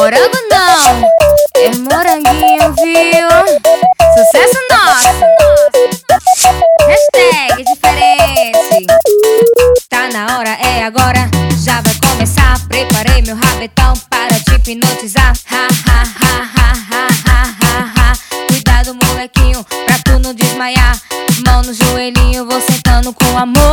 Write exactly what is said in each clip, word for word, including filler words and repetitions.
morango não, é moranguinho, viu? Sucesso nosso. Hashtag diferente. Tá na hora, é agora, já vai começar. Preparei meu rabetão para te hipnotizar. Ha, ha, ha, ha, ha, ha, ha, ha. Cuidado, molequinho, pra tu não desmaiar. Mão no joelhinho, vou sentando com amor.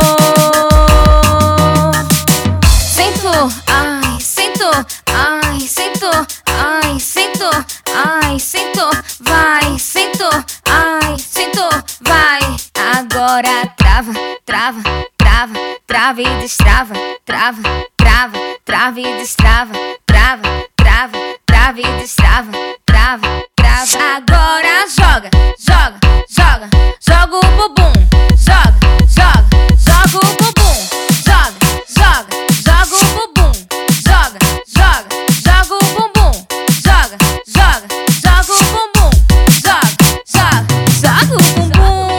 Sentou, ai, sentou, ai, sentou, ai, sentou, ai, sentou, vai, sentou, ai, sentou, vai. Agora trava, trava, trava, trava e destrava, trava, trava, trava e destrava, trava, trava, trava e destrava, trava, trava. Agora joga, joga, joga, joga o bumbum, joga, joga, joga o bumbum, joga, joga, joga o bumbum, joga, joga, joga o bumbum, joga, joga, joga o bumbum, joga, joga, joga o bumbum.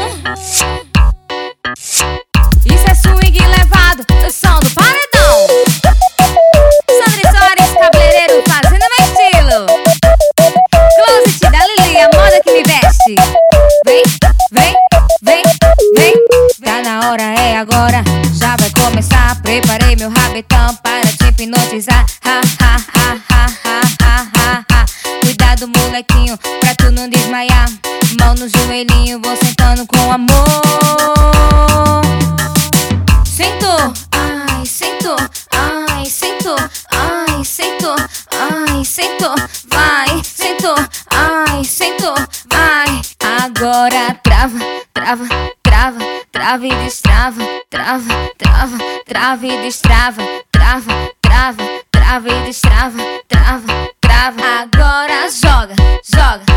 Isso é swing levado do som do paredão. Sandri Soares, cabeleireiro, fazendo meu estilo. Closet da Lili, a moda que me veste. Vem, vem, vem, vem. Tá na hora, é agora, já vai começar. Preparei meu rabetão para te hipnotizar. Ha, ha, ha, ha, ha, ha, ha, ha. Cuidado, molequinho, pra tu não desmaiar. Mão no joelhinho, vou sentando com amor. Sentou, ai, sentou, ai, sentou, ai, sentou, ai, sentou, vai, sentou, ai, sentou, vai. Agora trava, trava, trava, trava e destrava, trava, trava, trava e destrava, trava, trava, trava e destrava, trava, trava. Agora joga, joga,